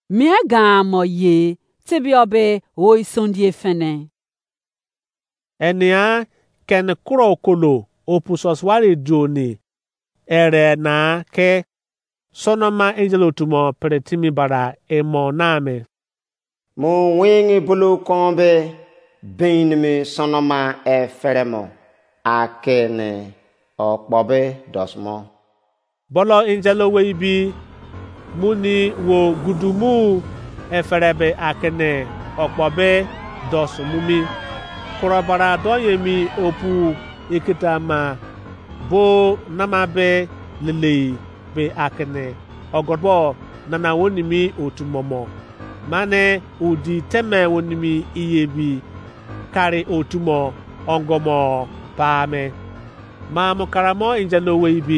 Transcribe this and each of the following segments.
Mie gamo ye tibiobe oi sondie fene. Enia ken kuro kolo opusos wari joni ere na ke sonoma angelo tumo pretimi bara emo name. Mo wingi bulu kombe binmi sonoma e feremo akene okpobe dosmo. Bolo angelo weibi muni wo gudumu eferebe akene okpobe dosmumi kurabara doyemi opu ikitama bo namabe lele be akene ogodbo nana wonimi otumomo mane udi teme wonimi iyebi kari otumo ongomo paame ma mukaramo angelo weibi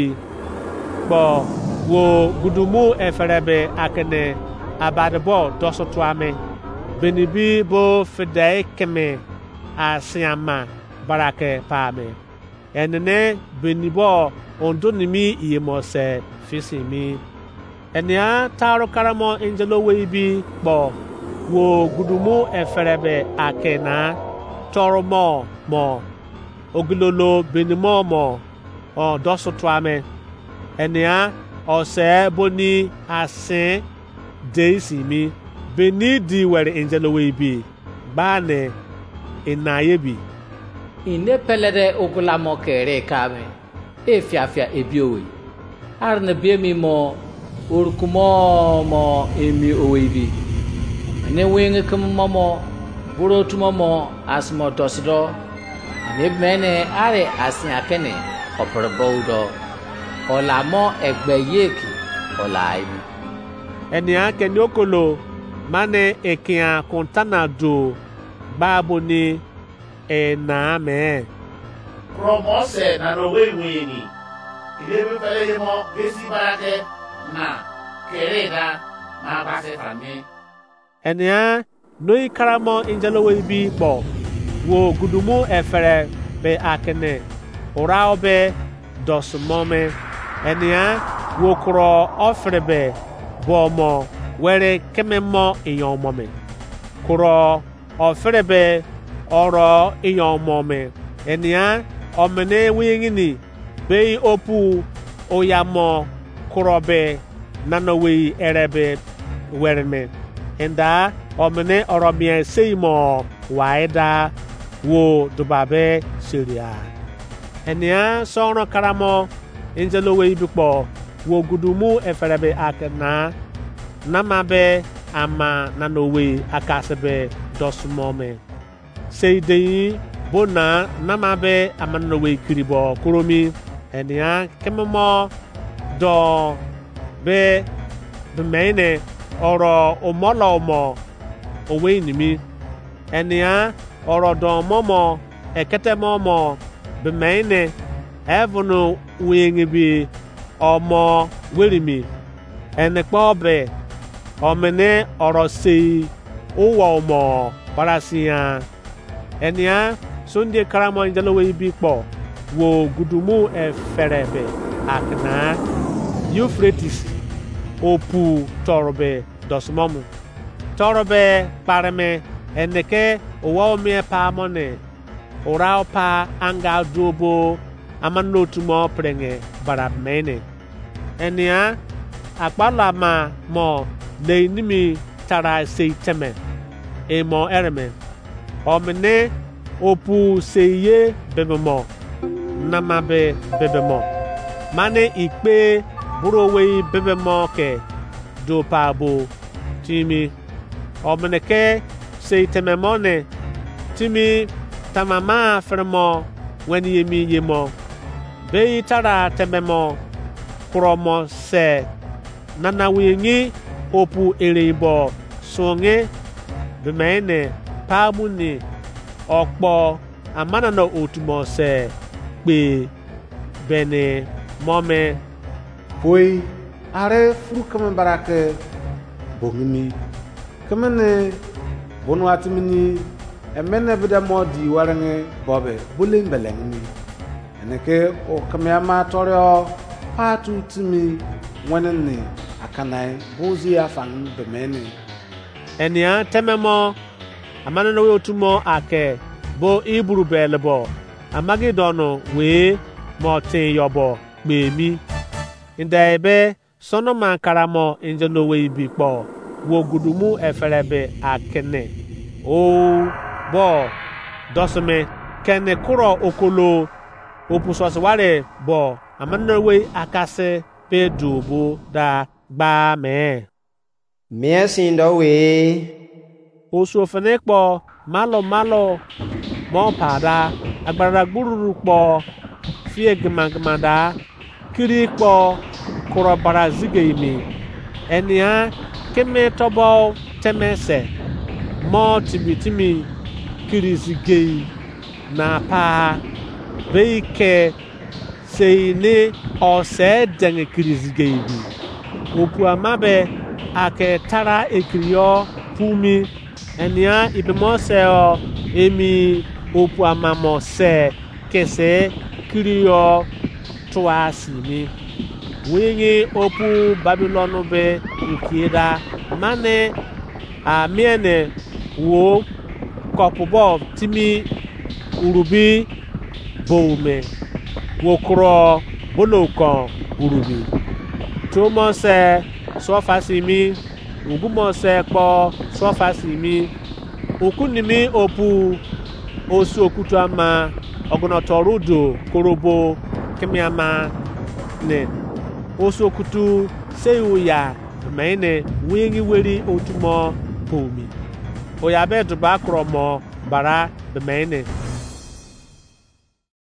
bo wo gudumu eferebe akene abadebo dosotwame benibi bo fidei keme asiama barake paame enene benibo ondonimi iyemose fisimi enia taro karamo angelo weibi bo wo gudumu eferebe akena toromo mo ogilolo benimo mo o dosotwame enia ose boni asin deisimi beni di were angelo weibi bane inayebi ine pelede ogulamo kere kame efiafia ebiowe arne biemi mo urkumo mo emi owebi ne winge kumomo burotumo mo asmo dosdo ne mene are asiakene oporbodo olamo egbeyeki olaibi enia keniokolo mane ekia kontana do baboni ename promose na roweweni ilebe fele yemo besi barake na kereda na base fami enia noi karamo angelo weibi bo wo gudumu efere be akene oraobe dosmome enia wo kro ofrebe bomo were kememo iyomome kro ofrebe oro iyomome enia omene wingini be opu oyamo kurobe nanowe erebe werme enda omene oromie seimo waida wo dubabe siria enia sono karamo angelo weibikpo wo gudumu eferebe akena namabe ama nanowe akasebe dosmome seidei bona namabe amanowe kiribo kuromi enia kememo do be bemene oro omolomo owenimi enia oro do momo eketemomo bemene evunu wingibi omo werimi enekpobe omene oro sei uwo omo parasia enia sonde karamo angelo weibi kpo wo gudumu eferebe akna Euphrates opu torbe dosmomu torbe parme eneke owome pamone orao pa anga duobo amanotumo prenge barabmene enia akpalama mo leinimi tara seiteme emo ereme omene opu seye bebemo namabe bebemo mane ikpe burowe bebemo ke do pabo timi omene ke seitememone timi tamama fremo weni yemi yemo be tara tememo kromo se nanawingi opu erebo songe bemene pamuni okpo amana no otumo se pe bene mome poi are furu kama barake bongimi kamane bonwatimini emene bida modi warange bobe buling belengni eneke o kamyama toryo patu timi wanene kanai bozi afang bemene enia tememo amana no otumo ake bo iburu belebo amagidono we motin yobo gbemi indebe sonoma karamo injeno we ibikpo wo gudumu eferebe akene o bo dosme kene kuro okolo opusosware bo amana we akase pedubu da gba me Miesindo we osu ofenekpo malo mo pada agbara gburu kpo fie gmagmada kiri kpo kuro bara zigeimi enia keme tobo temese mo tibitimi kiri zigei na pa beike seine ose denge kiri zigei bi opu amabe ake tara ekriyo pumi enia ibemoseo emi opu amamose kese kriyo tuasimi wingi opu Babilonu be ikida mane amiene wo kopubo timi urubi boume wokro bolokon urubi tumose sofasimi ugumose kpo sofasimi okunimi opu osu okutu ama ogonotorudo korobo kemiama ne osu okutu seyuya mene wingi weri otumo pomi oyabe duba kromo bara bemene